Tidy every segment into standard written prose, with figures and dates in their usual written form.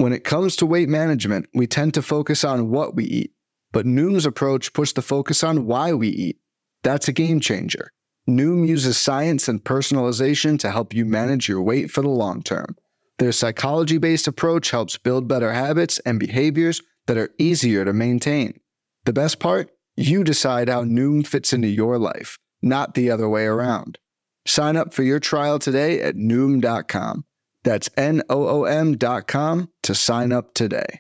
When it comes to weight management, we tend to focus on what we eat, but Noom's approach puts the focus on why we eat. That's a game changer. Noom uses science and personalization to help you manage your weight for the long term. Their psychology-based approach helps build better habits and behaviors that are easier to maintain. The best part? You decide how Noom fits into your life, not the other way around. Sign up for your trial today at Noom.com. That's Noom.com to sign up today.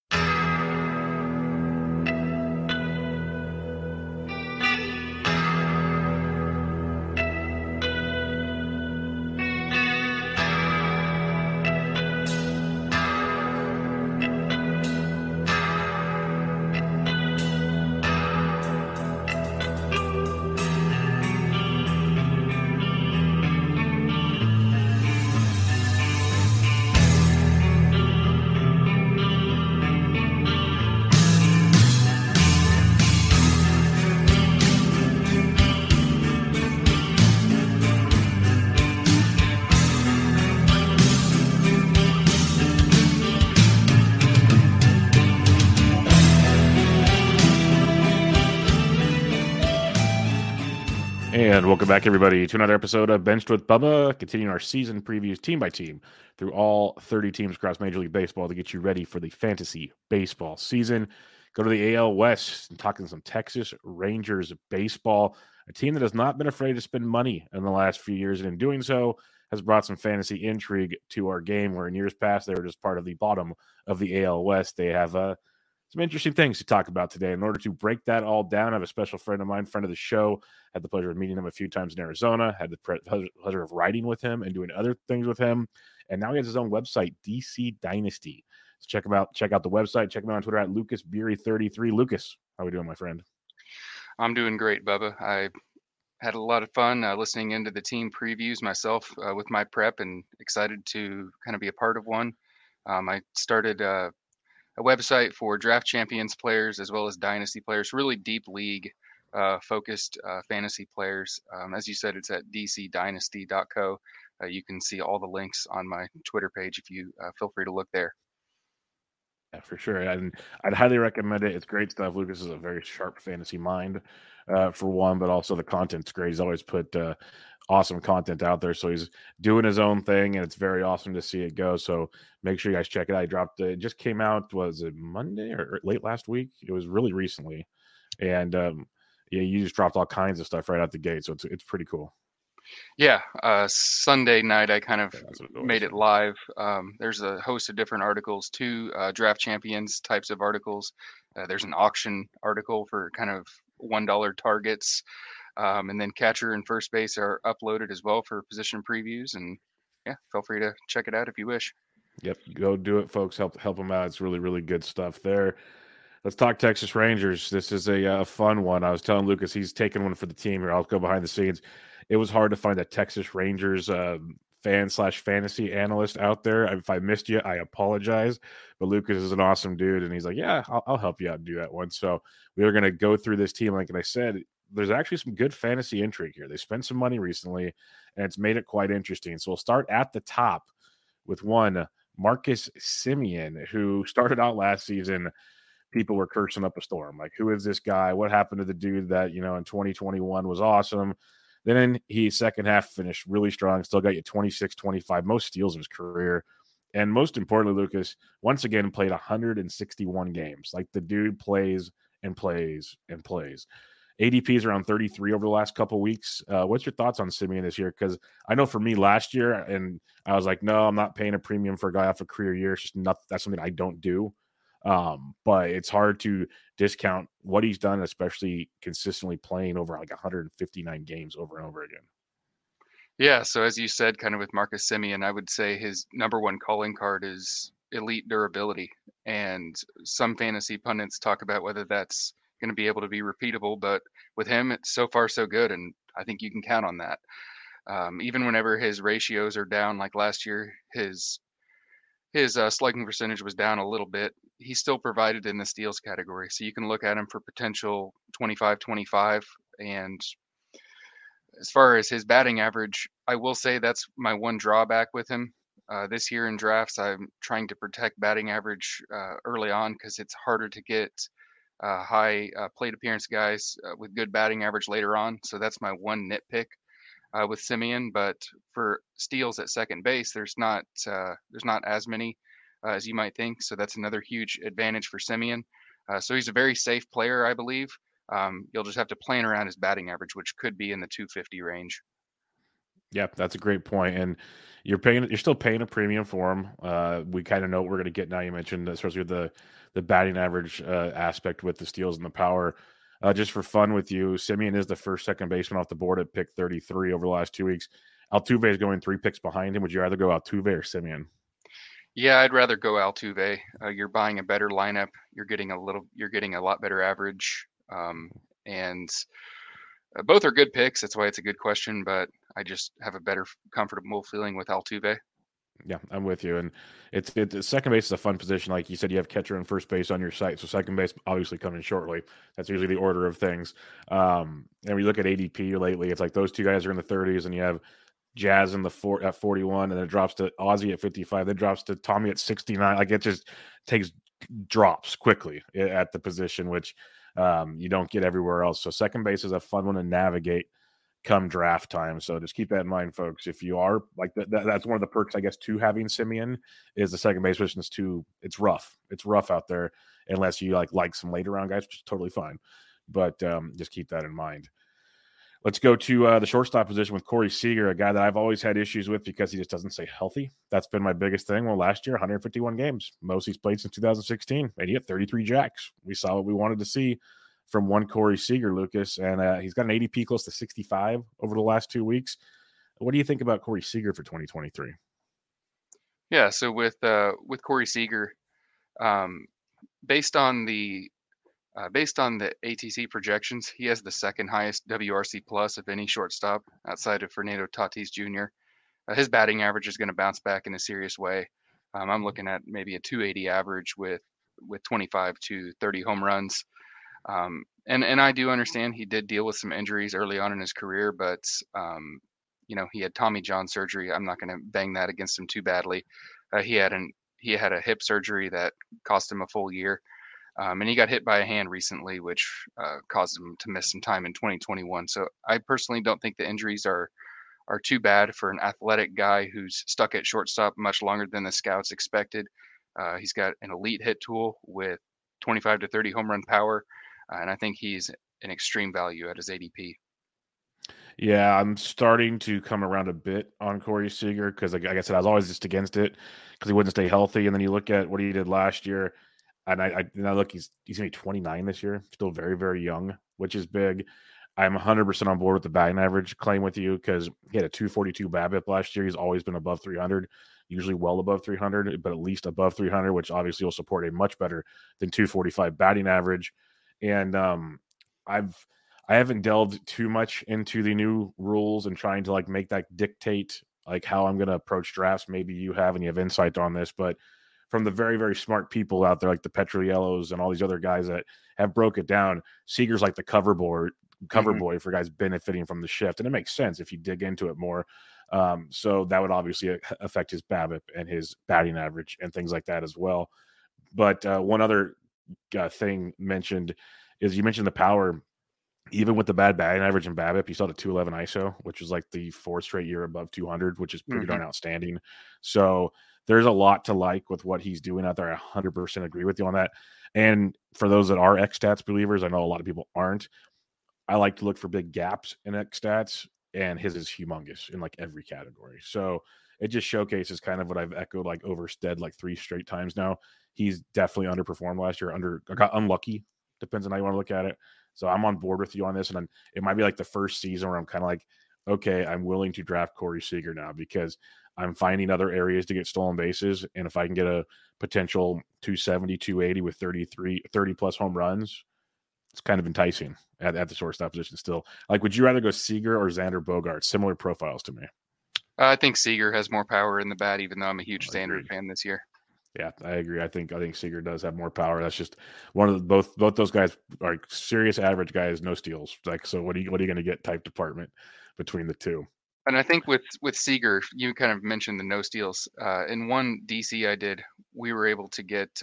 And welcome back, everybody, to another episode of Benched with Bubba, continuing our season previews team by team through all 30 teams across Major League Baseball to get you ready for the fantasy baseball season. Go to the AL West and talking some Texas Rangers baseball, a team that has not been afraid to spend money in the last few years, and in doing so has brought some fantasy intrigue to our game, where in years past they were just part of the bottom of the AL West. They have some interesting things to talk about today. In order to break that all down, I have a special friend of mine, friend of the show. Had the pleasure of meeting him a few times in Arizona. Had the pleasure of writing with him and doing other things with him. And now he has his own website, DC Dynasty. So check him out. Check out the website. Check him out on Twitter at LucasBeery33. Lucas, how are we doing, my friend? I'm doing great, Bubba. I had a lot of fun listening into the team previews myself with my prep, and excited to kind of be a part of one. I started a website for draft champions players as well as dynasty players, really deep league focused fantasy players. As you said, it's at dcdynasty.co. You can see all the links on my Twitter page if you feel free to look there. Yeah, for sure. And I'd highly recommend it. It's great stuff. Lucas is a very sharp fantasy mind, for one, but also the content's great. He's always put awesome content out there. So he's doing his own thing, and it's very awesome to see it go. So make sure you guys check it out. He dropped it just came out, was it Monday or late last week? It was really recently. And yeah, you just dropped all kinds of stuff right out the gate. So it's pretty cool. Yeah, Sunday night I kind of made it live. There's a host of different articles, two draft champions types of articles. There's an auction article for kind of $1 targets, and then catcher and first base are uploaded as well for position previews. And yeah, feel free to check it out if you wish. Yep, go do it, folks. Help them out. It's really, really good stuff there. Let's talk Texas Rangers. This is a fun one. I was telling Lucas he's taking one for the team here. I'll go behind the scenes. It was hard to find a Texas Rangers fan/fantasy analyst out there. If I missed you, I apologize. But Lucas is an awesome dude, and he's like, yeah, I'll help you out and do that one. So we were going to go through this team. Like I said, there's actually some good fantasy intrigue here. They spent some money recently, and it's made it quite interesting. So we'll start at the top with one, Marcus Semien, who started out last season. People were cursing up a storm. Like, who is this guy? What happened to the dude that, in 2021 was awesome? Then he second half finished really strong, still got you 26, 25, most steals of his career. And most importantly, Lucas, once again, played 161 games. Like, the dude plays and plays and plays. ADP is around 33 over the last couple of weeks. What's your thoughts on Semien this year? Because I know for me last year, and I was like, no, I'm not paying a premium for a guy off a career year. It's just not, that's something I don't do. But it's hard to discount what he's done, especially consistently playing over like 159 games over and over again. Yeah, so as you said, kind of with Marcus Semien, I would say his number one calling card is elite durability. And some fantasy pundits talk about whether that's going to be able to be repeatable, but with him, it's so far so good, and I think you can count on that. Even whenever his ratios are down, like last year, his slugging percentage was down a little bit. He's still provided in the steals category, so you can look at him for potential 25-25. And as far as his batting average, I will say that's my one drawback with him. This year in drafts, I'm trying to protect batting average early on because it's harder to get high plate appearance guys with good batting average later on. So that's my one nitpick with Simeon. But for steals at second base, there's not as many as you might think. So that's another huge advantage for Simeon. So he's a very safe player, I believe. You'll just have to plan around his batting average, which could be in the 250 range. Yeah, that's a great point. And you're still paying a premium for him. We kind of know what we're going to get now. You mentioned, especially with the batting average aspect with the steals and the power. Just for fun with you, Simeon is the first second baseman off the board at pick 33 over the last 2 weeks. Altuve is going 3 picks behind him. Would you rather go Altuve or Simeon? Yeah, I'd rather go Altuve. You're buying a better lineup. You're getting a lot better average. And both are good picks. That's why it's a good question, but I just have a better comfortable feeling with Altuve. Yeah, I'm with you. And it's second base is a fun position. Like you said, you have catcher and first base on your site. So second base obviously coming shortly. That's usually the order of things. And when you look at ADP lately, it's like those two guys are in the 30s, and you have Jazz in the at 41, and then it drops to Ozzy at 55, then drops to Tommy at 69. Like it just takes drops quickly at the position, which you don't get everywhere else. So second base is a fun one to navigate come draft time. So just keep that in mind, folks. If you are like that's one of the perks, I guess, to having Simeon is the second base position is it's rough. It's rough out there unless you like some later round guys, which is totally fine. But just keep that in mind. Let's go to the shortstop position with Corey Seager, a guy that I've always had issues with because he just doesn't stay healthy. That's been my biggest thing. Well, last year, 151 games, most he's played since 2016, and he had 33 jacks. We saw what we wanted to see from one Corey Seager, Lucas, and he's got an ADP close to 65 over the last 2 weeks. What do you think about Corey Seager for 2023? Yeah, so with Corey Seager, um, based on the ATC projections, he has the second highest WRC plus of any shortstop outside of Fernando Tatis Jr. His batting average is going to bounce back in a serious way. I'm looking at maybe a 280 average with 25 to 30 home runs. And I do understand he did deal with some injuries early on in his career, but he had Tommy John surgery. I'm not going to bang that against him too badly. He had a hip surgery that cost him a full year. And he got hit by a hand recently, which caused him to miss some time in 2021. So I personally don't think the injuries are too bad for an athletic guy who's stuck at shortstop much longer than the scouts expected. He's got an elite hit tool with 25 to 30 home run power, and I think he's an extreme value at his ADP. Yeah, I'm starting to come around a bit on Corey Seager because, like I said, I was always just against it because he wouldn't stay healthy. And then you look at what he did last year, and I look, he's going to be 29 this year, still very, very young, which is big. I'm 100% on board with the batting average claim with you because he had a 242 BABIP last year. He's always been above 300, usually well above 300, but at least above 300, which obviously will support a much better than 245 batting average. And I haven't delved too much into the new rules and trying to make that dictate how I'm going to approach drafts. Maybe you have and you have insight on this, but from the very, very smart people out there, like the Petriellos and all these other guys that have broke it down, Seager's like the cover boy for guys benefiting from the shift. And it makes sense if you dig into it more. So that would obviously affect his BABIP and his batting average and things like that as well. But one other thing mentioned is you mentioned the power. Even with the bad batting average and BABIP, you saw the 211 ISO, which was like the 4th straight year above 200, which is pretty darn outstanding. So there's a lot to like with what he's doing out there. I 100% agree with you on that. And for those that are X-Stats believers, I know a lot of people aren't. I like to look for big gaps in X-Stats, and his is humongous in every category. So it just showcases kind of what I've echoed Overstead 3 straight times now. He's definitely underperformed last year. Got unlucky, depends on how you want to look at it. So I'm on board with you on this. And it might be the first season where I'm kind of okay, I'm willing to draft Corey Seager now because I'm finding other areas to get stolen bases. And if I can get a potential 270, 280 with 30 plus home runs, it's kind of enticing at the shortstop position still. Would you rather go Seager or Xander Bogaerts? Similar profiles to me. I think Seager has more power in the bat, even though I'm a huge Xander fan this year. Yeah, I agree. I think Seager does have more power. That's just one of the both those guys are serious average guys, no steals. So what are you going to get type department between the two? And I think with Seager, you kind of mentioned the no steals. In one DC I did, we were able to get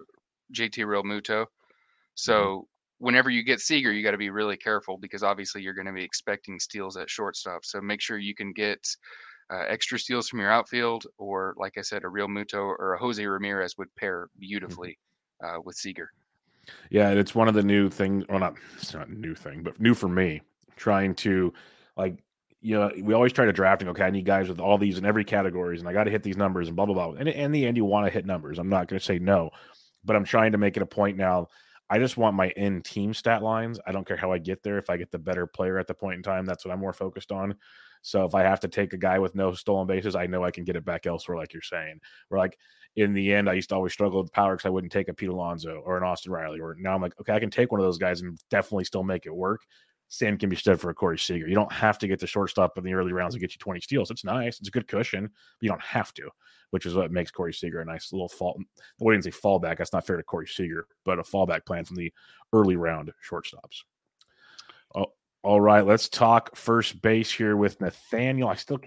JT Real Muto. Mhm. So whenever you get Seager, you got to be really careful because obviously you're going to be expecting steals at shortstop. So make sure you can get extra steals from your outfield, or like I said, a Real Muto or a Jose Ramirez would pair Mhm. beautifully with Seager. Yeah, and it's one of the new things. Well, not it's not a new thing, but new for me. Trying to like, we always try to drafting. Okay, I need guys with all these in every categories, and I got to hit these numbers and blah blah blah. And in the end, you want to hit numbers. I'm not going to say no, but I'm trying to make it a point now. I just want my in team stat lines. I don't care how I get there. If I get the better player at the point in time, that's what I'm more focused on. So if I have to take a guy with no stolen bases, I know I can get it back elsewhere, like you're saying. Where like in the end, I used to always struggle with power because I wouldn't take a Pete Alonso or an Austin Riley. Or now I'm like, okay, I can take one of those guys and definitely still make it work. Same can be said for a Corey Seager. You don't have to get the shortstop in the early rounds to get you 20 steals. It's nice. It's a good cushion, but you don't have to, which is what makes Corey Seager a nice little fall. I wouldn't say fallback. That's not fair to Corey Seager, but a fallback plan from the early round shortstops. Oh, all right. Let's talk first base here with Nathaniel.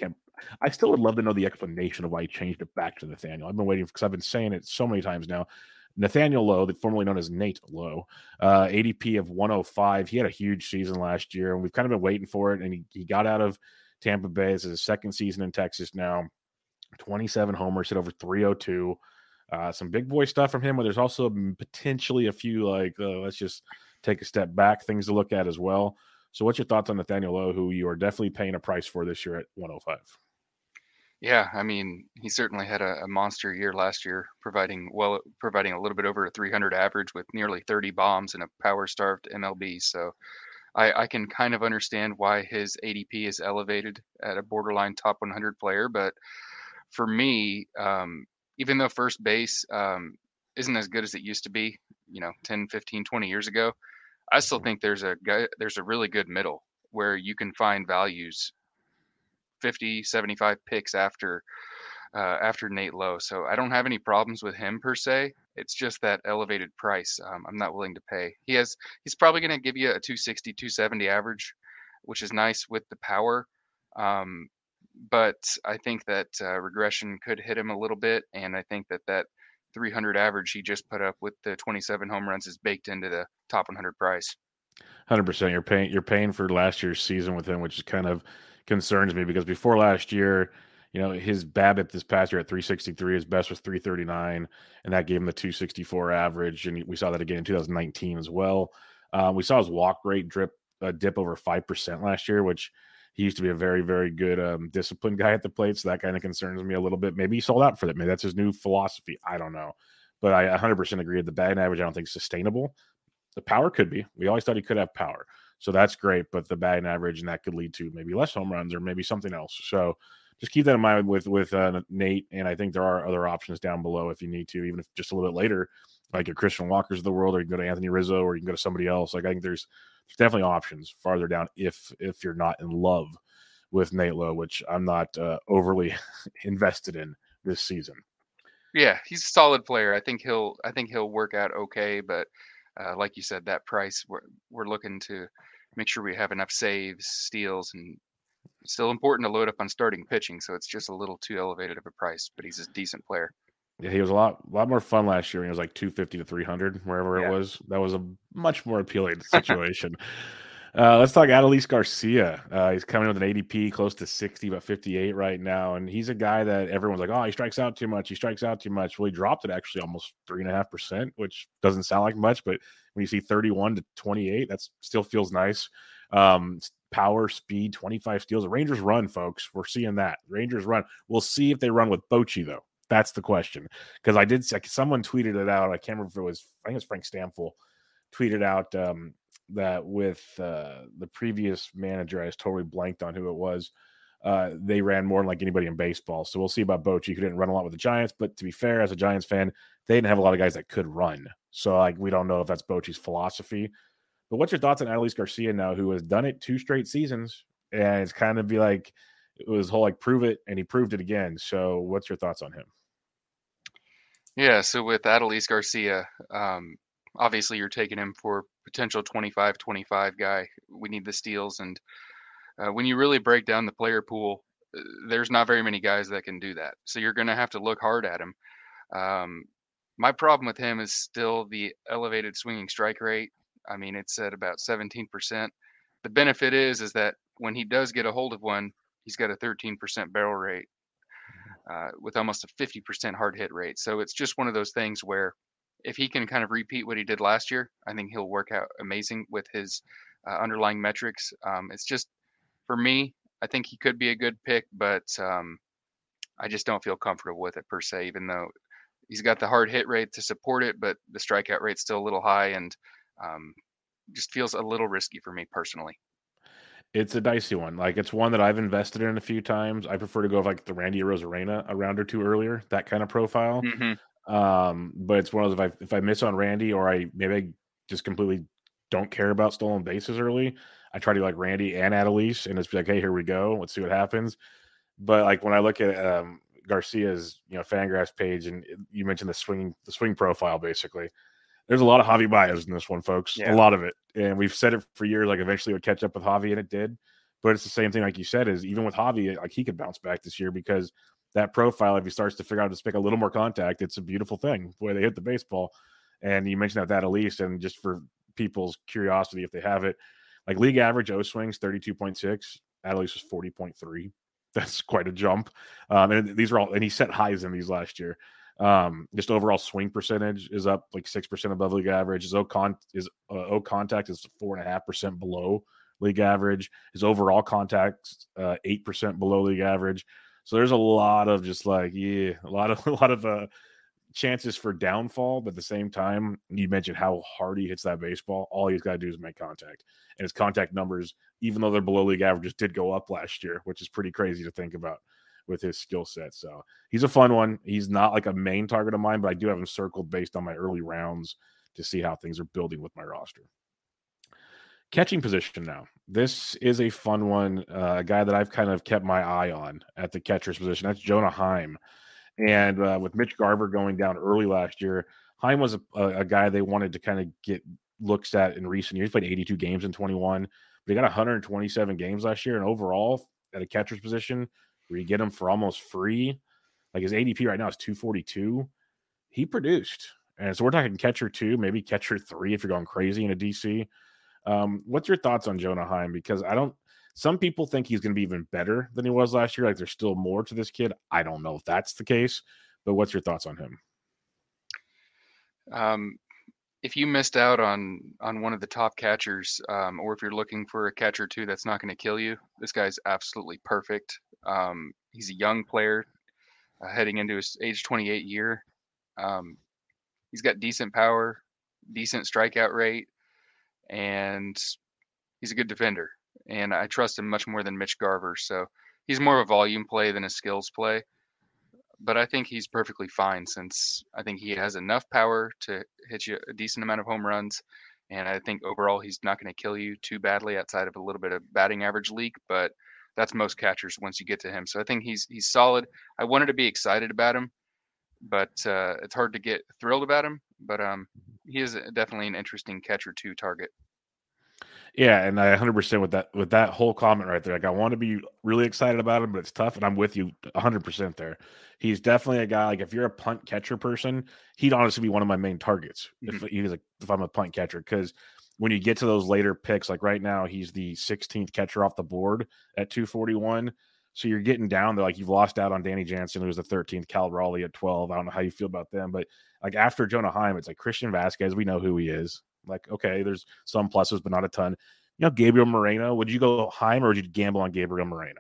I still would love to know the explanation of why he changed it back to Nathaniel. I've been waiting because I've been saying it so many times now. Nathaniel Lowe, formerly known as Nate Lowe, ADP of 105. He had a huge season last year, and we've kind of been waiting for it. And he got out of Tampa Bay. This is his second season in Texas now. 27 homers, hit over 302. Some big boy stuff from him, but there's also potentially a few let's just take a step back things to look at as well. So, what's your thoughts on Nathaniel Lowe, who you are definitely paying a price for this year at 105? Yeah, I mean, he certainly had a monster year last year, providing a little bit over a 300 average with nearly 30 bombs in a power-starved MLB. So I can kind of understand why his ADP is elevated at a borderline top 100 player. But for me, even though first base isn't as good as it used to be, 10, 15, 20 years ago, I still Mhm. think there's a really good middle where you can find values 50, 75 picks after Nate Lowe. So I don't have any problems with him per se. It's just that elevated price I'm not willing to pay. He's probably going to give you a 260, 270 average, which is nice with the power. Um, but I think that regression could hit him a little bit, and I think that 300 average he just put up with the 27 home runs is baked into the top 100 price. 100%. You're paying for last year's season with him, which is kind of concerns me because before last year, his BABIP this past year at 363, his best was 339, and that gave him the 264 average. And we saw that again in 2019 as well. We saw his walk rate dip over 5% last year, which he used to be a very, very good disciplined guy at the plate. So that kind of concerns me a little bit. Maybe he sold out for that. Maybe that's his new philosophy. I don't know. But I 100% agree. The batting average, I don't think is sustainable. The power could be. We always thought he could have power. So that's great, but the batting average and that could lead to maybe less home runs or maybe something else. So just keep that in mind with Nate. And I think there are other options down below if you need to, even if just a little bit later, like your Christian Walkers of the world, or you can go to Anthony Rizzo, or you can go to somebody else. Like I think there's definitely options farther down if you're not in love with Nate Lowe, which I'm not overly invested in this season. Yeah, he's a solid player. I think he'll work out okay, but like you said, that price we're looking to make sure we have enough saves, steals, and still important to load up on starting pitching. So it's just a little too elevated of a price, but he's a decent player. Yeah, he was a lot more fun last year when he was like 250 to 300, wherever it Yeah. was. That was a much more appealing situation. Let's talk Adolis Garcia. He's coming with an ADP close to 60, but 58 right now. And he's a guy that everyone's like, oh, he strikes out too much. He strikes out too much. Well, he dropped it actually almost 3.5%, which doesn't sound like much, but when you see 31 to 28, that still feels nice. Power, speed, 25 steals. The Rangers run, folks. We're seeing that. Rangers run. We'll see if they run with Bochy, though. That's the question. Because someone tweeted it out. I can't remember if I think it was Frank Stamfel tweeted out that with the previous manager, I was totally blanked on who it was. They ran more than like anybody in baseball. So we'll see about Bochy, who didn't run a lot with the Giants. But to be fair, as a Giants fan, they didn't have a lot of guys that could run. So like we don't know if that's Bochy's philosophy. But what's your thoughts on Adolis Garcia now, who has done it 2 straight seasons, and it's kind of be like it was whole like prove it, and he proved it again. So what's your thoughts on him? Yeah, so with Adolis Garcia, obviously you're taking him for potential 25-25 guy. We need the steals, and when you really break down the player pool, there's not very many guys that can do that. So you're going to have to look hard at him. My problem with him is still the elevated swinging strike rate. I mean, it's at about 17%. The benefit is that when he does get a hold of one, he's got a 13% barrel rate with almost a 50% hard hit rate. So it's just one of those things where if he can kind of repeat what he did last year, I think he'll work out amazing with his underlying metrics. It's just, for me, I think he could be a good pick, but I just don't feel comfortable with it per se, even though he's got the hard hit rate to support it, but the strikeout rate's still a little high and just feels a little risky for me personally. It's a dicey one. Like, it's one that I've invested in a few times. I prefer to go with like the Randy Arozarena a round or two earlier, that kind of profile. But it's one of those, if I miss on Randy, or I just completely don't care about stolen bases early, I try to like Randy and Adelise and just be like, hey, here we go. Let's see what happens. But like when I look at Garcia's, Fangraphs page, and you mentioned the swing profile, basically, there's a lot of Javi Baez in this one, folks. Yeah. A lot of it. And we've said it for years, like eventually it would catch up with Javi, and it did. But it's the same thing, like you said, is even with Javi, like he could bounce back this year, because that profile, if he starts to figure out how to make a little more contact, it's a beautiful thing the way they hit the baseball. And you mentioned that Adelise, and just for people's curiosity, if they have it, like league average O swings 32.6, Adelise was 40.3. That's quite a jump. And these are all, and he set highs in these last year. Just overall swing percentage is up like 6% above league average. His O contact is 4.5% below league average. His overall contact 8% below league average. So there's a lot of just like, a lot of chances for downfall, but at the same time, you mentioned how hard he hits that baseball. All he's got to do is make contact, and his contact numbers, even though they're below league averages, did go up last year, which is pretty crazy to think about with his skill set. So he's a fun one. He's not like a main target of mine, but I do have him circled based on my early rounds to see how things are building with my roster. Catching position now. This is a fun one. A guy that I've kind of kept my eye on at the catcher's position. That's Jonah Heim. And with Mitch Garver going down early last year, Heim was a guy they wanted to kind of get looks at in recent years. He played 82 games in 21, but he got 127 games last year. And overall, at a catcher's position, where you get him for almost free, like his ADP right now is 242. He produced. And so we're talking catcher 2, maybe catcher 3 if you're going crazy in a DC. What's your thoughts on Jonah Heim? Because some people think he's going to be even better than he was last year. Like there's still more to this kid. I don't know if that's the case, but what's your thoughts on him? If you missed out on one of the top catchers, or if you're looking for a catcher too that's not going to kill you, this guy's absolutely perfect. He's a young player heading into his age 28 year. He's got decent power, decent strikeout rate, and he's a good defender. And I trust him much more than Mitch Garver. So he's more of a volume play than a skills play. But I think he's perfectly fine, since I think he has enough power to hit you a decent amount of home runs. And I think overall he's not going to kill you too badly outside of a little bit of batting average leak. But that's most catchers once you get to him. So I think he's solid. I wanted to be excited about him, but it's hard to get thrilled about him. But he is definitely an interesting catcher 2 target. Yeah, and I 100% with that whole comment right there. Like I want to be really excited about him, but it's tough, and I'm with you 100% there. He's definitely a guy, like if you're a punt catcher person, he'd honestly be one of my main targets if I'm a punt catcher, because when you get to those later picks, like right now, he's the 16th catcher off the board at 241. So you're getting down there, like you've lost out on Danny Jansen, who was the 13th, Cal Raleigh at 12. I don't know how you feel about them, but like after Jonah Heim, it's like Christian Vasquez. We know who he is. Like, okay, there's some pluses, but not a ton. Gabriel Moreno. Would you go Heim, or would you gamble on Gabriel Moreno?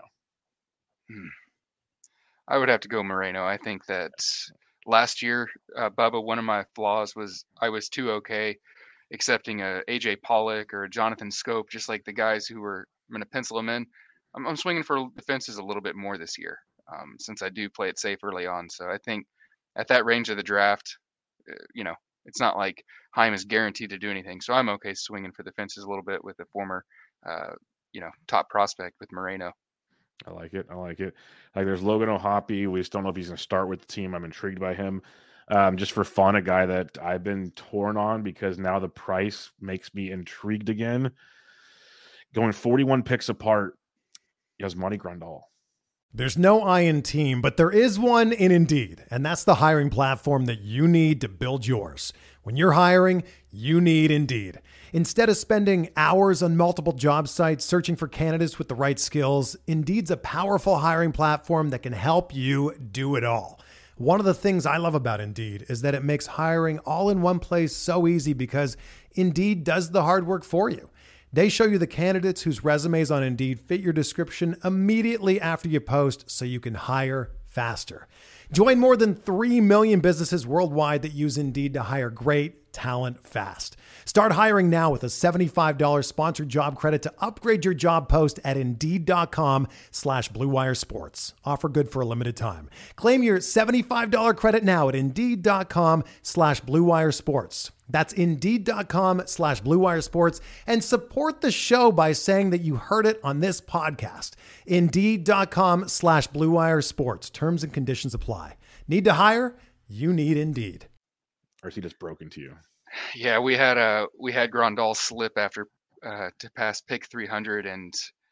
I would have to go Moreno. I think that last year, Bubba, one of my flaws was I was too okay accepting a AJ Pollock or a Jonathan Scope, just like the guys who were, I'm going to pencil them in. I'm swinging for the fences a little bit more this year, since I do play it safe early on. So I think at that range of the draft, it's not like Heim is guaranteed to do anything. So I'm okay swinging for the fences a little bit with a former, top prospect with Moreno. I like it. Like there's Logan O'Hoppe. We just don't know if he's going to start with the team. I'm intrigued by him. Just for fun, a guy that I've been torn on because now the price makes me intrigued again. Going 41 picks apart, Yasmani Grandal. There's no I in team, but there is one in Indeed, and that's the hiring platform that you need to build yours. When you're hiring, you need Indeed. Instead of spending hours on multiple job sites searching for candidates with the right skills, Indeed's a powerful hiring platform that can help you do it all. One of the things I love about Indeed is that it makes hiring all in one place so easy because Indeed does the hard work for you. They show you the candidates whose resumes on Indeed fit your description immediately after you post so you can hire faster. Join more than 3 million businesses worldwide that use Indeed to hire great talent fast. Start hiring now with a $75 sponsored job credit to upgrade your job post at Indeed.com/Blue Wire Sports. Offer good for a limited time. Claim your $75 credit now at Indeed.com/Blue Wire Sports. That's Indeed.com/Blue Wire Sports, and support the show by saying that you heard it on this podcast. Indeed.com/Blue Wire Sports. Terms and conditions apply. Need to hire? You need Indeed. Or is he just broken to you? Yeah, we had Grandal slip after to pass pick 300, and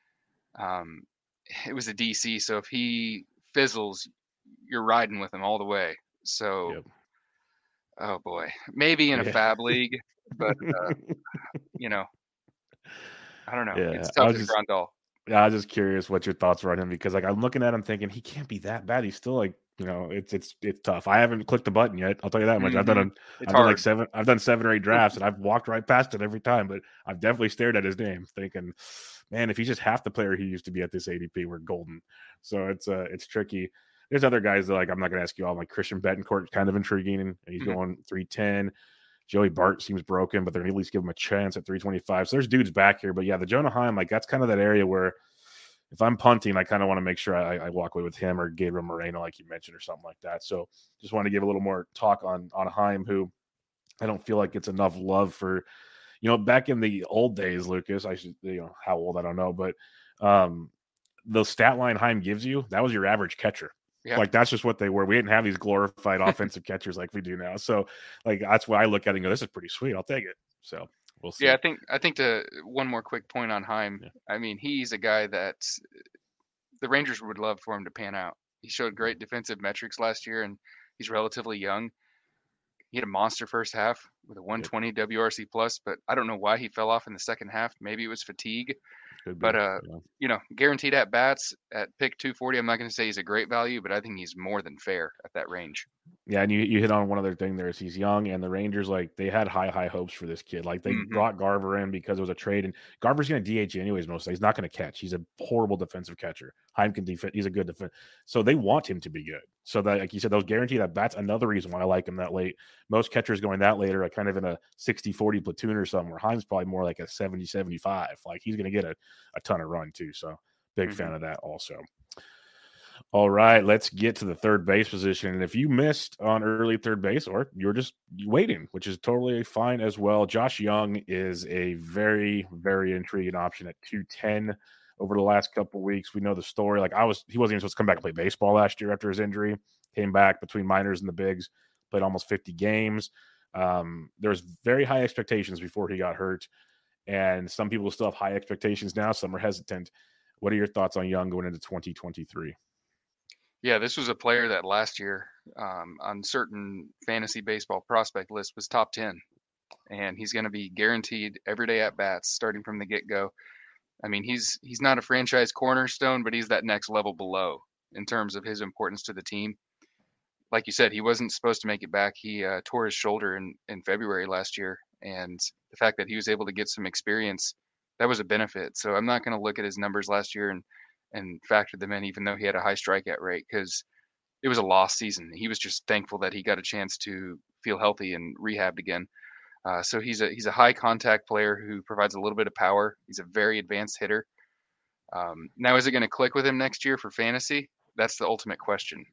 it was a DC. So if he fizzles, you're riding with him all the way. So, Yep. Oh boy, maybe in a fab league, but you know, I don't know. Yeah, It's tough with Grandal. Yeah, I was just curious what your thoughts were on him, because like I'm looking at him thinking he can't be that bad. He's still like, it's tough. I haven't clicked the button yet. I'll tell you that much. I've done like 7 or 8 drafts and I've walked right past it every time, but I've definitely stared at his name thinking, man, if he's just half the player he used to be at this ADP, we're golden. So it's tricky. There's other guys that, like, I'm not going to ask you all. Like Christian Betancourt is kind of intriguing, and he's going 310. Joey Bart seems broken, but they're going to at least give him a chance at 325. So there's dudes back here. But yeah, the Jonah Heim, like that's kind of that area where if I'm punting, I kind of want to make sure I walk away with him or Gabriel Moreno, like you mentioned, or something like that. So just want to give a little more talk on Heim, who I don't feel like gets enough love for, back in the old days, Lucas, I should, how old, I don't know, but the stat line Heim gives you, that was your average catcher. Yeah. Like that's just what they were. We didn't have these glorified offensive catchers like we do now. So like that's why I look at it and go, this is pretty sweet. I'll take it. So we'll see. Yeah, I think one more quick point on Heim. Yeah. I mean, he's a guy that the Rangers would love for him to pan out. He showed great defensive metrics last year, and he's relatively young. He had a monster first half with a 120 WRC plus, but I don't know why he fell off in the second half. Maybe it was fatigue. But guaranteed at bats at pick 240. I'm not going to say he's a great value, but I think he's more than fair at that range. Yeah, and you hit on one other thing there is he's young, and the Rangers, like, they had high hopes for this kid. Like, they brought Garver in because it was a trade, and Garver's going to DH anyways most days. He's not going to catch. He's a horrible defensive catcher. Heim can defend. He's a good defense. So they want him to be good. So that, like you said, those guaranteed at bats, another reason why I like him that late. Most catchers going that late are kind of in a 60-40 platoon or something, where Heim's probably more like a 70-75. Like, he's going to get a ton of run too. So big fan of that also. All right, let's get to the third base position. And if you missed on early third base, or you're just waiting, which is totally fine as well, Josh Young is a very, very intriguing option at 210 over the last couple of weeks. We know the story. Like he wasn't even supposed to come back and play baseball last year after his injury. Came back between minors and the bigs, played almost 50 games. There's very high expectations before he got hurt, and some people still have high expectations now. Some are hesitant. What are your thoughts on Young going into 2023? Yeah, this was a player that last year on certain fantasy baseball prospect lists was top 10, and he's going to be guaranteed everyday at bats starting from the get-go. I mean, he's not a franchise cornerstone, but he's that next level below in terms of his importance to the team. Like you said, he wasn't supposed to make it back. He tore his shoulder in February last year, and the fact that he was able to get some experience, that was a benefit. So I'm not going to look at his numbers last year and factor them in, even though he had a high strikeout rate, because it was a lost season. He was just thankful that he got a chance to feel healthy and rehabbed again. So he's a high contact player who provides a little bit of power. He's a very advanced hitter. Now, is it going to click with him next year for fantasy? That's the ultimate question.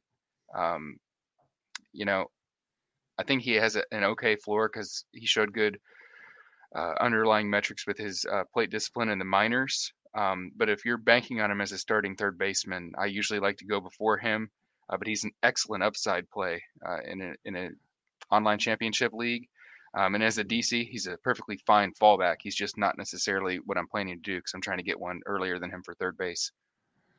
I think he has an okay floor because he showed good underlying metrics with his plate discipline in the minors. But if you're banking on him as a starting third baseman, I usually like to go before him. But he's an excellent upside play in an online championship league. And as a DC, he's a perfectly fine fallback. He's just not necessarily what I'm planning to do because I'm trying to get one earlier than him for third base.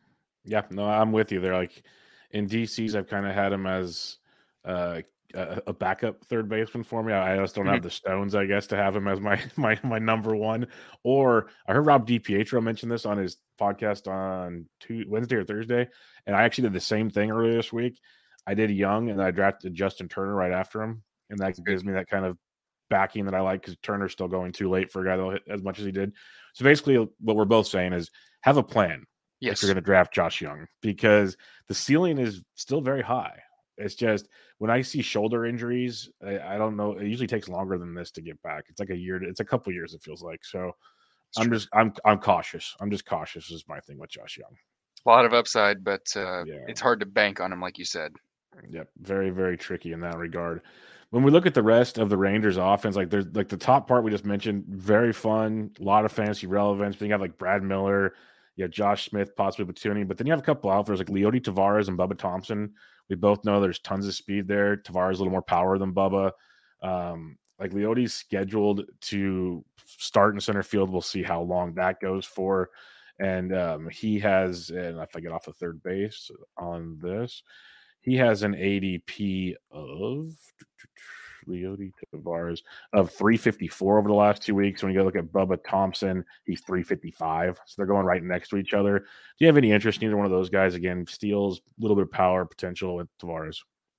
Yeah, no, I'm with you. They're like in DC's. I've kind of had him as uh, a backup third baseman for me. I just don't Mhm. have the stones, I guess, to have him as my number one. Or I heard Rob DiPietro mention this on his podcast on Wednesday or Thursday, and I actually did the same thing earlier this week. I did Young, and I drafted Justin Turner right after him, and That's that good. gives me that kind of backing that I like because Turner's still going too late for a guy that'll hit as much as he did. So basically, what we're both saying is have a plan if you're Yes. going to draft Josh Young, because the ceiling is still very high. It's just when I see shoulder injuries, I don't know. It usually takes longer than this to get back. It's like a year. It's a couple years. It feels like. So It's true. I'm cautious. I'm just cautious is my thing with Josh Young. A lot of upside, but Yeah. it's hard to bank on him, like you said. Yep, very, very tricky in that regard. When we look at the rest of the Rangers offense, like there's like the top part we just mentioned, very fun, a lot of fantasy relevance. But you have like Brad Miller, you have Josh Smith, possibly Batuni, but then you have a couple outfielders like Leody Tavares and Bubba Thompson. We both know there's tons of speed there. Tavares a little more power than Bubba. Like Leody's scheduled to start in center field. We'll see how long that goes for. And he has, and if I get off of third base on this, he has an ADP of Leody Tavares of 354 over the last 2 weeks. When you go look at Bubba Thompson, he's 355. So they're going right next to each other. Do you have any interest in either one of those guys? Again, steals, a little bit of power potential with Tavares.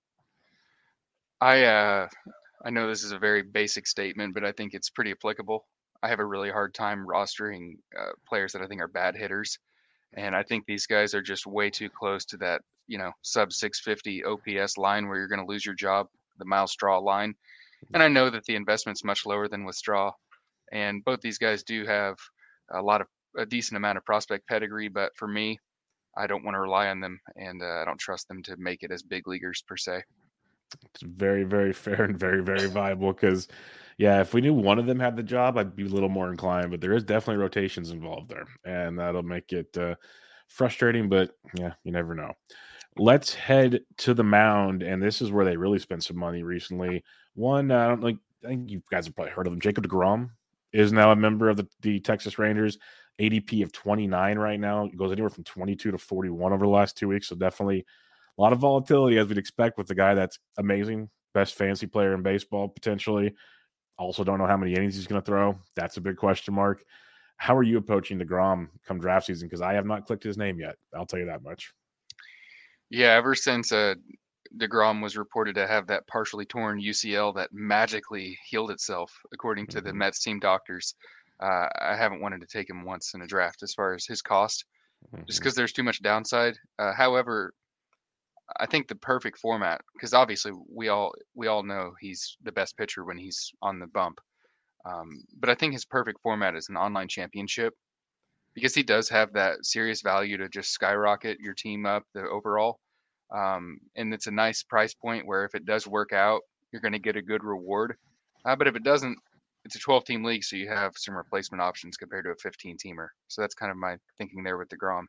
I know this is a very basic statement, but I think it's pretty applicable. I have a really hard time rostering players that I think are bad hitters, and I think these guys are just way too close to that, sub 650 OPS line where you're going to lose your job, the Miles Straw line. And I know that the investment's much lower than with Straw, and both these guys do have a decent amount of prospect pedigree, but for me, I don't want to rely on them, and I don't trust them to make it as big leaguers per se. It's very, very fair and very, very viable because, yeah, if we knew one of them had the job, I'd be a little more inclined. But there is definitely rotations involved there, and that'll make it frustrating. But yeah, you never know. Let's head to the mound, and this is where they really spent some money recently. One, I don't like. I think you guys have probably heard of him. Jacob deGrom is now a member of the Texas Rangers. ADP of 29 right now. It goes anywhere from 22 to 41 over the last 2 weeks. So definitely a lot of volatility as we'd expect with the guy that's amazing, best fantasy player in baseball potentially. Also, don't know how many innings he's going to throw. That's a big question mark. How are you approaching deGrom come draft season? Because I have not clicked his name yet. I'll tell you that much. Yeah, ever since DeGrom was reported to have that partially torn UCL that magically healed itself, according to the Mets team doctors, I haven't wanted to take him once in a draft as far as his cost, just because there's too much downside. However, I think the perfect format, because obviously we all know he's the best pitcher when he's on the bump. But I think his perfect format is an online championship because he does have that serious value to just skyrocket your team up the overall. And it's a nice price point where if it does work out, you're going to get a good reward. But if it doesn't, it's a 12-team league, so you have some replacement options compared to a 15-teamer. So that's kind of my thinking there with DeGrom.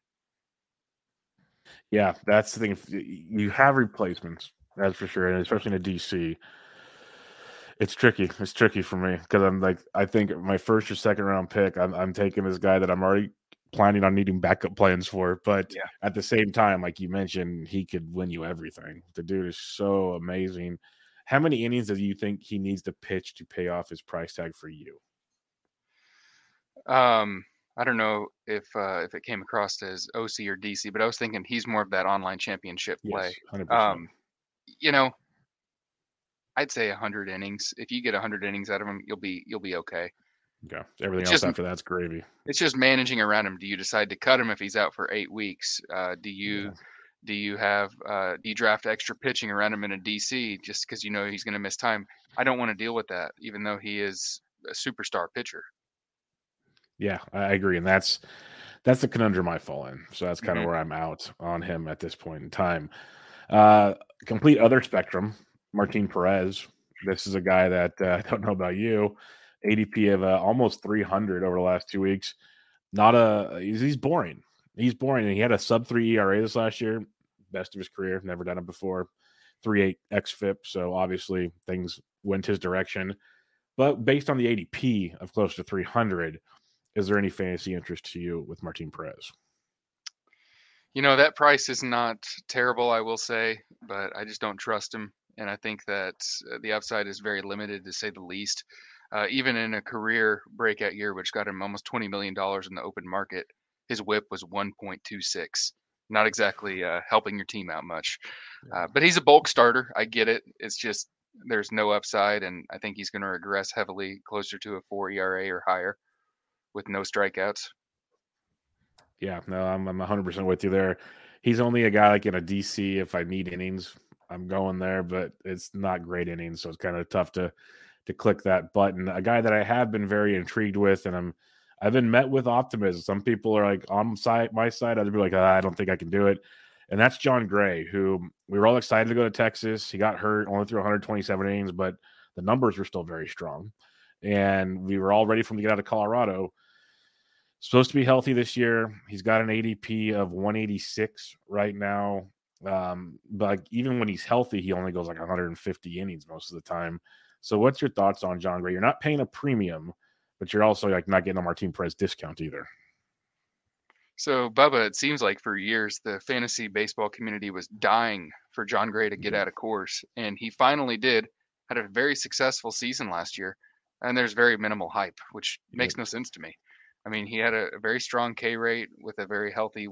Yeah, that's the thing. You have replacements, that's for sure, and especially in a DC. It's tricky. It's tricky for me because I'm like, I think my first or second round pick, I'm taking this guy that I'm already planning on needing backup plans for. But Yeah. at the same time, like you mentioned, he could win you everything. The dude is so amazing. How many innings do you think he needs to pitch to pay off his price tag for you? I don't know if it came across as OC or DC, but I was thinking he's more of that online championship play. Yes, 100%. You know, I'd say 100 innings. If you get 100 innings out of him, you'll be okay. Okay. Everything It's else just after that's gravy. it's just managing around him. Do you decide to cut him if he's out for 8 weeks? Do you draft extra pitching around him in a DC just because you know he's going to miss time? I don't want to deal with that, even though he is a superstar pitcher. Yeah, I agree, and that's the conundrum I fall in. So that's kind of Mhm. where I'm out on him at this point in time. Complete other spectrum, Martin Perez. This is a guy that I don't know about you. ADP of almost 300 over the last 2 weeks. He's boring. He's boring, and he had a sub 3 ERA this last year, best of his career. Never done it before. 3.8 xFIP. So obviously things went his direction. But based on the ADP of close to 300, is there any fantasy interest to you with Martin Perez? That price is not terrible, I will say, but I just don't trust him. And I think that the upside is very limited, to say the least. Even in a career breakout year, which got him almost $20 million in the open market, his whip was 1.26. Not exactly helping your team out much. But he's a bulk starter. I get it. It's just there's no upside, and I think he's going to regress heavily closer to a 4 ERA or higher with no strikeouts. Yeah, no, I'm 100% with you there. He's only a guy like in a DC. If I need innings, I'm going there, but it's not great innings, so it's kind of tough to click that button. A guy that I have been very intrigued with, and I've been met with optimism. Some people are like on my side, other people are like, I don't think I can do it. And that's Jon Gray, who we were all excited to go to Texas. He got hurt, only threw 127 innings, but the numbers were still very strong. And we were all ready for him to get out of Colorado. Supposed to be healthy this year. He's got an ADP of 186 right now. But even when he's healthy, he only goes like 150 innings most of the time. So what's your thoughts on Jon Gray? You're not paying a premium, but you're also like not getting a Martin Perez discount either. So, Bubba, it seems like for years the fantasy baseball community was dying for Jon Gray to get out of course, and he finally did. Had a very successful season last year, and there's very minimal hype, which makes no sense to me. I mean, he had a very strong K rate with a very healthy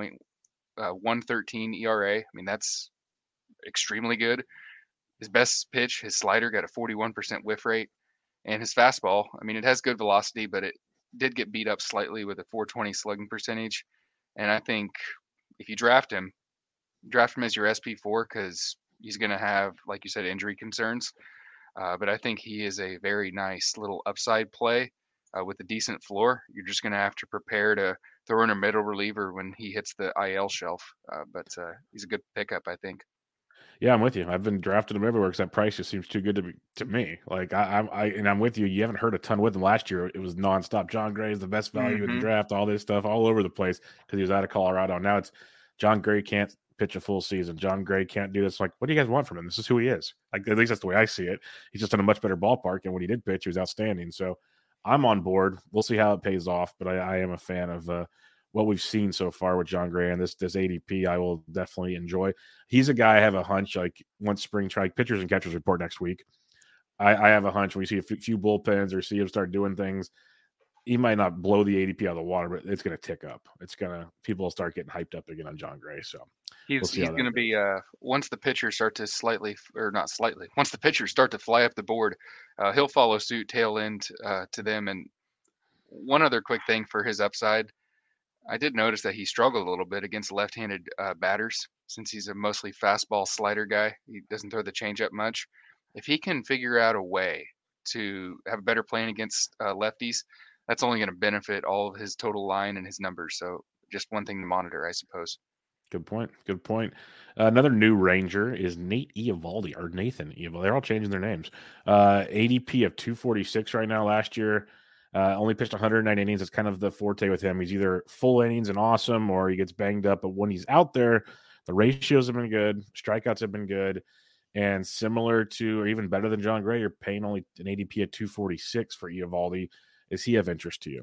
1.113 ERA. I mean, that's extremely good. His best pitch, his slider, got a 41% whiff rate, and his fastball, I mean, it has good velocity, but it did get beat up slightly with a 420 slugging percentage. And I think if you draft him as your SP4 because he's going to have, like you said, injury concerns. But I think he is a very nice little upside play with a decent floor. You're just going to have to prepare to throw in a middle reliever when he hits the IL shelf. But he's a good pickup, I think. Yeah, I'm with you. I've been drafting him everywhere because that price just seems too good to me. Like I'm with you. You haven't heard a ton with him last year. It was nonstop. Jon Gray is the best value in the draft. All this stuff all over the place because he was out of Colorado. Now it's Jon Gray can't pitch a full season. Jon Gray can't do this. Like, what do you guys want from him? This is who he is. Like, at least that's the way I see it. He's just in a much better ballpark, and when he did pitch, he was outstanding. So I'm on board. We'll see how it pays off, but I am a fan of what we've seen so far with Jon Gray, and this ADP I will definitely enjoy. He's a guy I have a hunch, like once spring training pitchers and catchers report next week, I have a hunch when we see a few bullpens or see him start doing things, he might not blow the ADP out of the water, but it's going to tick up. People will start getting hyped up again on Jon Gray. So he's going to be once the pitchers start to once the pitchers start to fly up the board, he'll follow suit tail end to them. And one other quick thing for his upside, I did notice that he struggled a little bit against left-handed batters since he's a mostly fastball slider guy. He doesn't throw the changeup much. If he can figure out a way to have a better playing against lefties, that's only going to benefit all of his total line and his numbers. So just one thing to monitor, I suppose. Good point. Good point. Another new Ranger is Nate Eovaldi or Nathan Eovaldi. They're all changing their names. ADP of 246 right now. Last year, only pitched 109 innings. It's kind of the forte with him. He's either full innings and awesome, or he gets banged up. But when he's out there, the ratios have been good. Strikeouts have been good. And similar to, or even better than Jon Gray, you're paying only an ADP of 246 for Eovaldi. Is he of interest to you?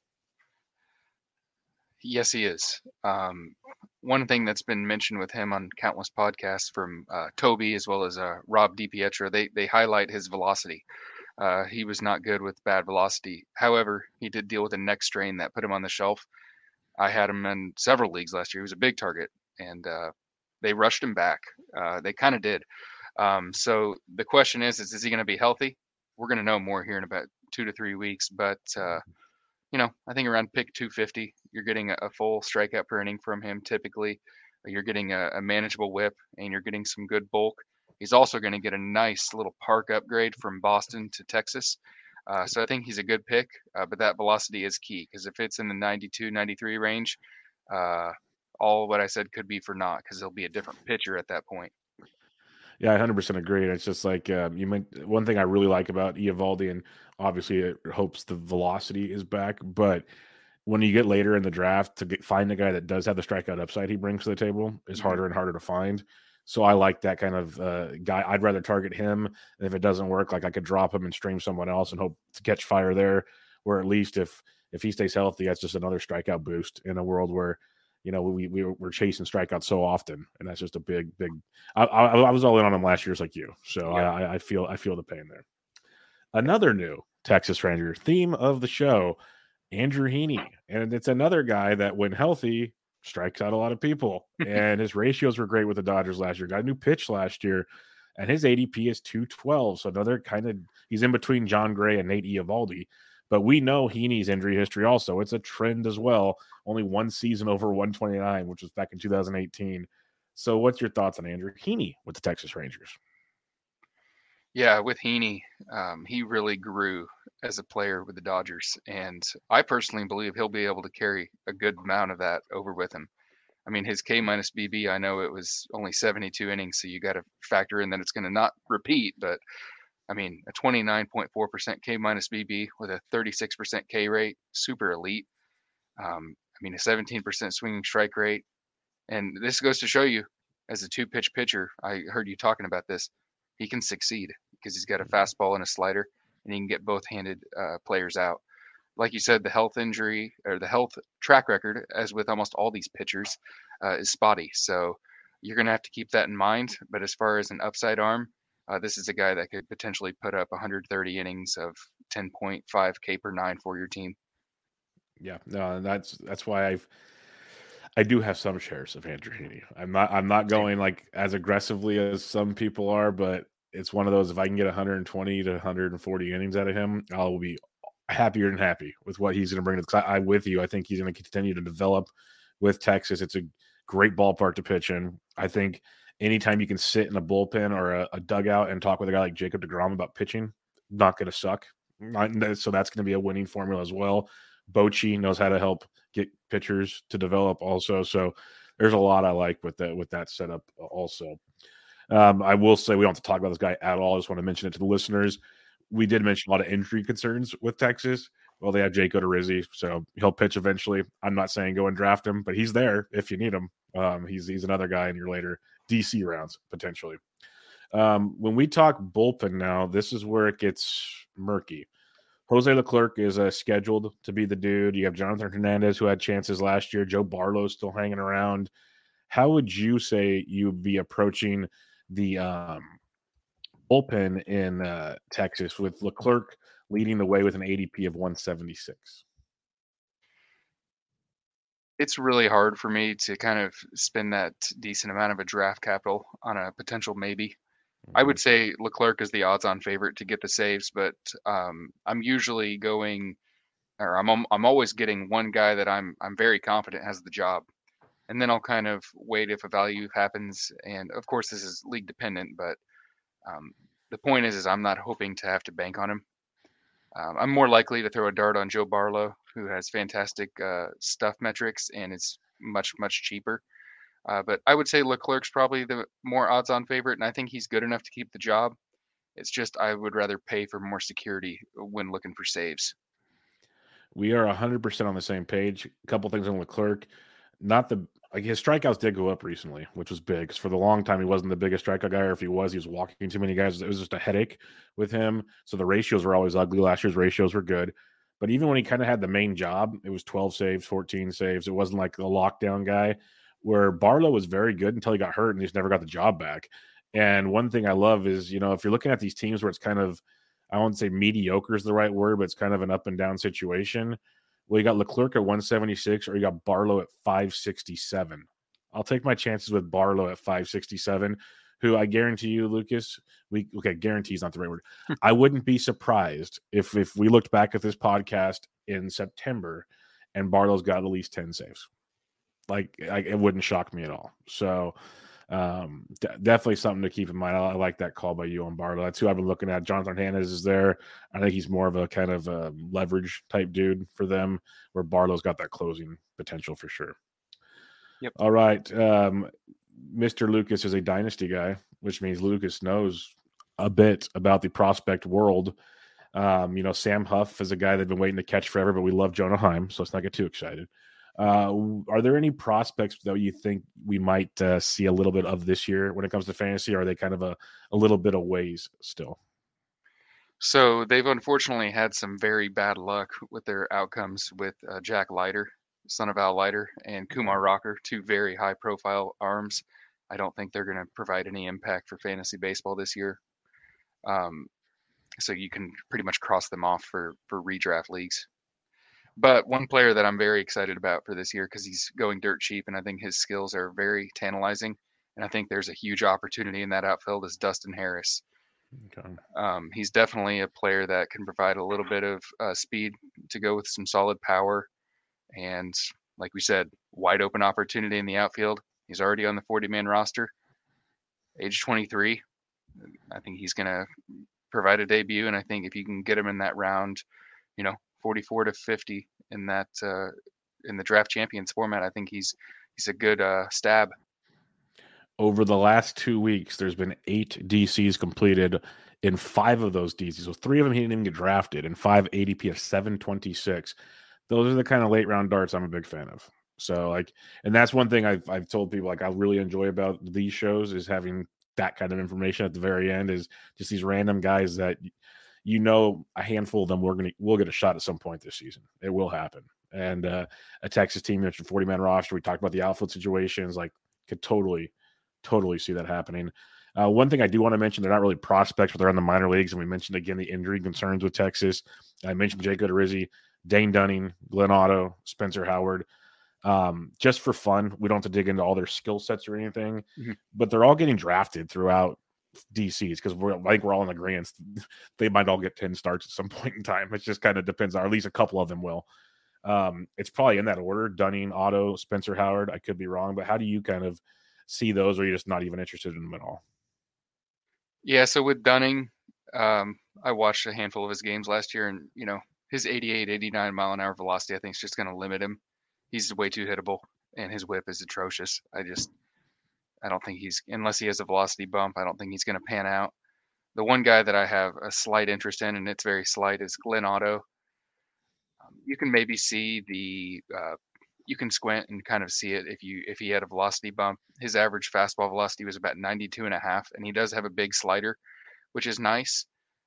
Yes, he is. One thing that's been mentioned with him on countless podcasts from Toby as well as Rob DiPietro, they highlight his velocity. He was not good with bad velocity. However, he did deal with a neck strain that put him on the shelf. I had him in several leagues last year. He was a big target, and they rushed him back. They kind of did. So the question is he going to be healthy? We're going to know more here in about 2 to 3 weeks. But, I think around pick 250, you're getting a full strikeout per inning from him typically. You're getting a manageable whip, and you're getting some good bulk. He's also going to get a nice little park upgrade from Boston to Texas. So I think he's a good pick, but that velocity is key because if it's in the 92, 93 range, all what I said could be for naught because he'll be a different pitcher at that point. Yeah, I 100% agree. It's just like one thing I really like about Eovaldi, and obviously it hopes the velocity is back, but when you get later in the draft to find a guy that does have the strikeout upside he brings to the table is harder and harder to find. So I like that kind of guy. I'd rather target him. And if it doesn't work, like I could drop him and stream someone else and hope to catch fire there. Where at least if he stays healthy, that's just another strikeout boost in a world where we're chasing strikeouts so often, and that's just a big. I was all in on him last year, just like you. So I feel the pain there. Another new Texas Ranger theme of the show, Andrew Heaney, and it's another guy that when healthy strikes out a lot of people, and his ratios were great with the Dodgers last year. Got a new pitch last year, and his ADP is 212. So another kind of he's in between John Gray and Nate Eovaldi. But we know Heaney's injury history also. It's a trend as well. Only one season over 129, which was back in 2018. So what's your thoughts on Andrew Heaney with the Texas Rangers? Yeah, with Heaney, he really grew as a player with the Dodgers. And I personally believe he'll be able to carry a good amount of that over with him. I mean, his K minus BB, I know it was only 72 innings, so you got to factor in that it's going to not repeat, but I mean, a 29.4% K minus BB with a 36% K rate, super elite. I mean, a 17% swinging strike rate. And this goes to show you, as a two-pitch pitcher, I heard you talking about this, he can succeed because he's got a fastball and a slider, and he can get both-handed players out. Like you said, the health injury or the health track record, as with almost all these pitchers, is spotty. So you're going to have to keep that in mind. But as far as an upside arm, this is a guy that could potentially put up 130 innings of 10.5 K per 9 for your team. Yeah, no, that's why I do have some shares of Andrew Heaney. I'm not going like as aggressively as some people are, but it's one of those, if I can get 120 to 140 innings out of him, I'll be happier than happy with what he's going to bring to the class. I'm with you. I think he's going to continue to develop with Texas. It's a great ballpark to pitch in. I think anytime you can sit in a bullpen or a dugout and talk with a guy like Jacob deGrom about pitching, not going to suck. So that's going to be a winning formula as well. Bochy knows how to help get pitchers to develop also. So there's a lot I like with that setup also. I will say we don't have to talk about this guy at all. I just want to mention it to the listeners. We did mention a lot of injury concerns with Texas. Well, they have Jake Odorizzi, so he'll pitch eventually. I'm not saying go and draft him, but he's there if you need him. He's another guy in your later DC rounds, potentially. When we talk bullpen now, this is where it gets murky. Jose Leclerc is scheduled to be the dude. You have Jonathan Hernandez, who had chances last year. Joe Barlow's still hanging around. How would you say you'd be approaching the bullpen in Texas with Leclerc leading the way with an ADP of 176? It's really hard for me to kind of spend that decent amount of a draft capital on a potential maybe. I would say Leclerc is the odds-on favorite to get the saves, but I'm usually going, or I'm always getting one guy that I'm very confident has the job, and then I'll kind of wait if a value happens. And of course, this is league dependent, but the point is I'm not hoping to have to bank on him. I'm more likely to throw a dart on Joe Barlow, who has fantastic stuff metrics and is much cheaper. But I would say Leclerc's probably the more odds-on favorite, and I think he's good enough to keep the job. It's just I would rather pay for more security when looking for saves. We are 100% on the same page. A couple things on Leclerc. His strikeouts did go up recently, which was big. Because for the long time, he wasn't the biggest strikeout guy, or if he was walking too many guys. It was just a headache with him. So the ratios were always ugly. Last year's ratios were good. But even when he kind of had the main job, it was 12 saves, 14 saves. It wasn't like the lockdown guy, where Barlow was very good until he got hurt and he's never got the job back. And one thing I love is, if you're looking at these teams where it's kind of, I won't say mediocre is the right word, but it's kind of an up and down situation. Well, you got Leclerc at 176 or you got Barlow at 567. I'll take my chances with Barlow at 567, who I guarantee you, Lucas, guarantee is not the right word. I wouldn't be surprised if we looked back at this podcast in September and Barlow's got at least 10 saves. Like it wouldn't shock me at all. So definitely something to keep in mind. I like that call by you on Barlow. That's who I've been looking at. Jonathan Hernandez is there. I think he's more of a kind of a leverage type dude for them, where Barlow's got that closing potential for sure. Yep. All right. Mr. Lucas is a dynasty guy, which means Lucas knows a bit about the prospect world. Sam Huff is a guy they've been waiting to catch forever, but we love Jonah Heim, so let's not get too excited. Are there any prospects that you think we might see a little bit of this year when it comes to fantasy? Or are they kind of a little bit of ways still? So they've unfortunately had some very bad luck with their outcomes with Jack Leiter. son of Al Leiter, and Kumar Rocker, two very high-profile arms. I don't think they're going to provide any impact for fantasy baseball this year. So you can pretty much cross them off for redraft leagues. But one player that I'm very excited about for this year, because he's going dirt cheap, and I think his skills are very tantalizing, and I think there's a huge opportunity in that outfield, is Dustin Harris. Okay. He's definitely a player that can provide a little bit of speed to go with some solid power. And like we said, wide open opportunity in the outfield. He's already on the 40-man roster. Age 23. I think he's going to provide a debut. And I think if you can get him in that round, 44 to 50 in that in the draft champions format, I think he's a good stab. Over the last 2 weeks, there's been 8 DCs completed. In 5 of those DCs, so 3 of them he didn't even get drafted, and 5 ADP of 726. Those are the kind of late round darts I'm a big fan of. So and that's one thing I've told people, I really enjoy about these shows is having that kind of information at the very end, is just these random guys that a handful of them will get a shot at some point this season. It will happen. And a Texas team mentioned 40-man roster. We talked about the outfield situations, could totally see that happening. One thing I do want to mention, they're not really prospects, but they're in the minor leagues. And we mentioned, again, the injury concerns with Texas. I mentioned Jake Odorizzi, Dane Dunning, Glenn Otto, Spencer Howard. Just for fun, we don't have to dig into all their skill sets or anything, but they're all getting drafted throughout DCs because we're all in agreement. They might all get 10 starts at some point in time. It just kind of depends, or at least a couple of them will. It's probably in that order: Dunning, Otto, Spencer Howard. I could be wrong, but how do you kind of see those, or are you just not even interested in them at all? Yeah, so with Dunning, I watched a handful of his games last year, and his 88, 89 mile an hour velocity, I think, is just going to limit him. He's way too hittable, and his whip is atrocious. I don't think unless he has a velocity bump, I don't think he's going to pan out. The one guy that I have a slight interest in, and it's very slight, is Glenn Otto. You can maybe see you can squint and kind of see it if he had a velocity bump. His average fastball velocity was about 92.5, and he does have a big slider, which is nice.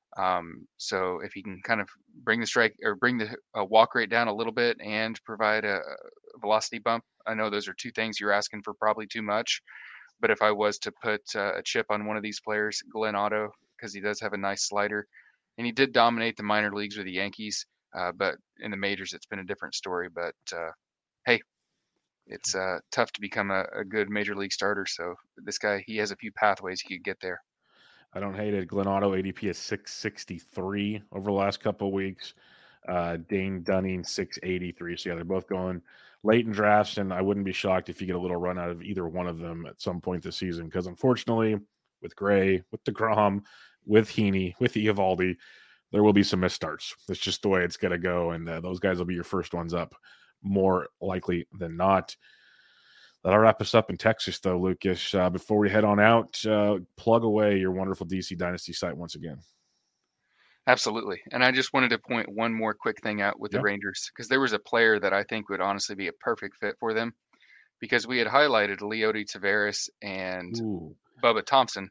So if he can kind of bring the strike or bring the walk rate down a little bit and provide a velocity bump, I know those are 2 things you're asking for probably too much. But if I was to put a chip on one of these players, Glenn Otto, because he does have a nice slider, and he did dominate the minor leagues with the Yankees, but in the majors it's been a different story. But hey, it's tough to become a good major league starter. So this guy, he has a few pathways he could get there. I don't hate it. Glenn Otto ADP is 663 over the last couple of weeks. Dane Dunning 683. So yeah, they're both going late in drafts, and I wouldn't be shocked if you get a little run out of either one of them at some point this season. Because unfortunately, with Gray, with DeGrom, with Heaney, with Eovaldi, there will be some missed starts. That's just the way it's going to go, and those guys will be your first ones up, more likely than not. That'll wrap us up in Texas, though, Lucas. Before we head on out, plug away your wonderful DC Dynasty site once again. Absolutely. And I just wanted to point one more quick thing out with the Rangers, because there was a player that I think would honestly be a perfect fit for them, because we had highlighted Leody Taveras and Bubba Thompson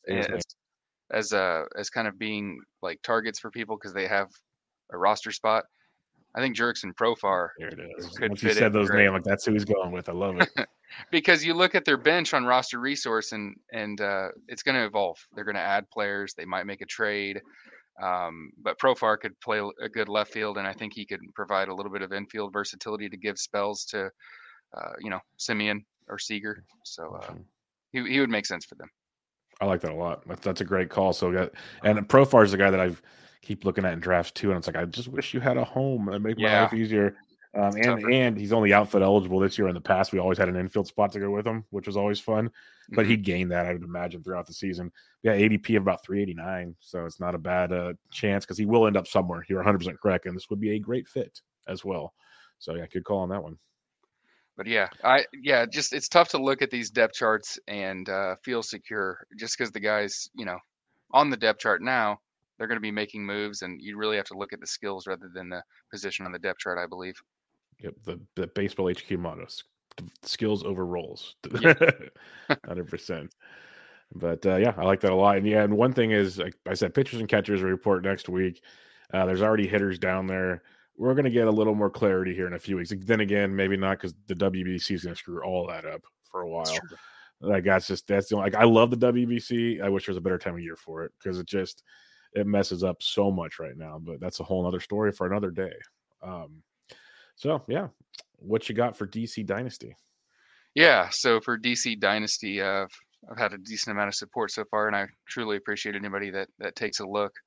as kind of being like targets for people because they have a roster spot. I think Jurickson Profar. There it is. Once you said those names, that's who he's going with. I love it. Because you look at their bench on Roster Resource, and it's going to evolve. They're going to add players. They might make a trade. But Profar could play a good left field, and I think he could provide a little bit of infield versatility to give spells to, Simeon or Seager. So he would make sense for them. I like that a lot. That's a great call. And Profar is the guy that I've keep looking at in drafts too, and it's like I just wish you had a home and make my life easier. And he's only outfield eligible this year. In the past, we always had an infield spot to go with him, which was always fun. But he'd gain that, I would imagine, throughout the season. Yeah, ADP of about 389, so it's not a bad chance because he will end up somewhere. You're 100% correct, and this would be a great fit as well. So yeah, good call on that one. But just it's tough to look at these depth charts and feel secure just because the guys, on the depth chart now, they're going to be making moves, and you really have to look at the skills rather than the position on the depth chart, I believe. Yep, the baseball HQ motto: skills over roles, 100%. But I like that a lot. And one thing is, like I said, pitchers and catchers report next week. There's already hitters down there. we're going to get a little more clarity here in a few weeks. Then again, maybe not, because the WBC is going to screw all that up for a while. Like that's the only, like, I love the WBC. I wish there was a better time of year for it, because it messes up so much right now. But that's a whole other story for another day. So yeah, what you got for DC Dynasty? Yeah, so for DC Dynasty, I've had a decent amount of support so far, and I truly appreciate anybody that takes a look.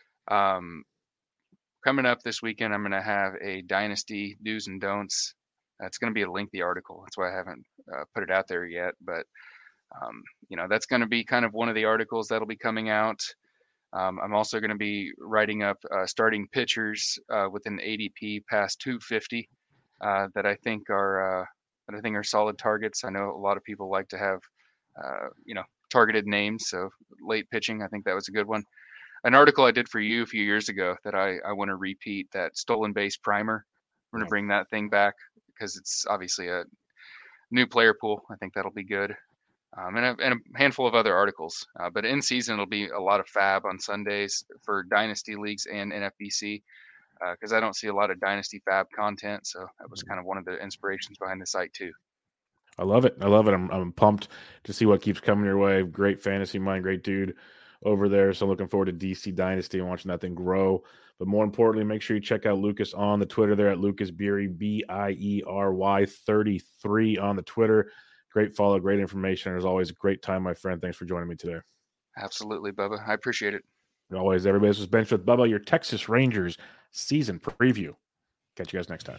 Coming up this weekend, I'm going to have a Dynasty do's and don'ts. It's going to be a lengthy article. That's why I haven't put it out there yet. But, that's going to be kind of one of the articles that'll be coming out. I'm also going to be writing up starting pitchers with an ADP past 250 that I think are solid targets. I know a lot of people like to have, targeted names. So late pitching, I think that was a good one. An article I did for you a few years ago that I want to repeat, that stolen base primer. We're going to bring that thing back because it's obviously a new player pool. I think that'll be good. And a handful of other articles. But in season, it'll be a lot of fab on Sundays for Dynasty leagues and NFBC, because I don't see a lot of Dynasty fab content. So that was kind of one of the inspirations behind the site too. I love it. I'm pumped to see what keeps coming your way. Great fantasy mind, great dude over there. So looking forward to DC Dynasty and watching that thing grow. But more importantly, make sure you check out Lucas on the Twitter there at Lucas Bierry, BIERY 33 on the Twitter. Great follow, great information. As always, a great time, my friend. Thanks for joining me today. Absolutely, Bubba. I appreciate it. As always, everybody, this was Bench with Bubba, your Texas Rangers season preview. Catch you guys next time.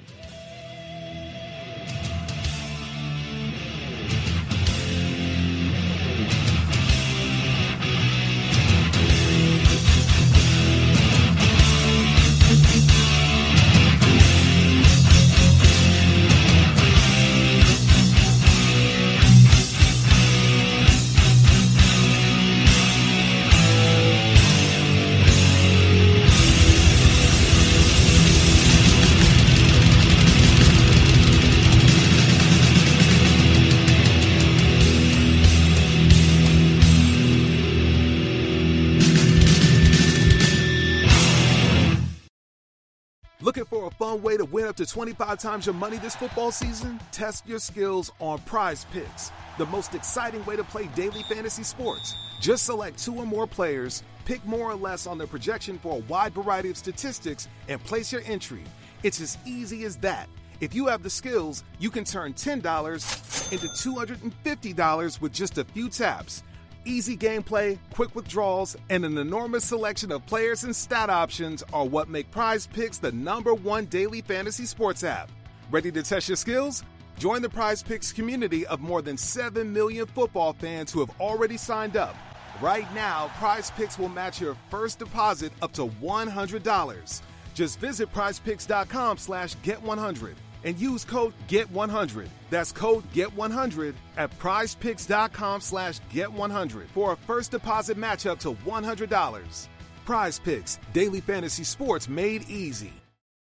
Looking for a fun way to win up to 25 times your money this football season? Test your skills on Prize Picks, the most exciting way to play daily fantasy sports. Just select 2 or more players, pick more or less on their projection for a wide variety of statistics, and place your entry. It's as easy as that. If you have the skills, you can turn $10 into $250 with just a few taps. Easy gameplay, quick withdrawals, and an enormous selection of players and stat options are what make Prize Picks the #1 daily fantasy sports app. Ready to test your skills? Join the Prize Picks community of more than 7 million football fans who have already signed up. Right now, Prize Picks will match your first deposit up to $100. Just visit prizepicks.com/get100 and use code GET100. That's code GET100 at prizepicks.com/get100 for a first deposit match up to $100. Prize Picks, daily fantasy sports made easy.